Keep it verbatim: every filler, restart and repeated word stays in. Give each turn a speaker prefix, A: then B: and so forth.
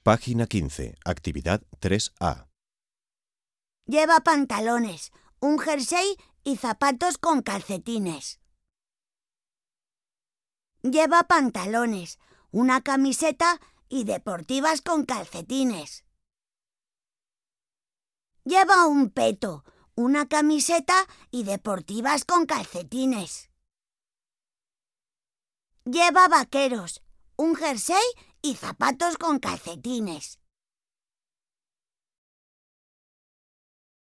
A: Página quince. Actividad tres A.
B: Lleva pantalones, un jersey y zapatos con calcetines. Lleva pantalones, una camiseta y deportivas con calcetines. Lleva un peto, una camiseta y deportivas con calcetines. Lleva vaqueros, un jersey y zapatos con calcetines.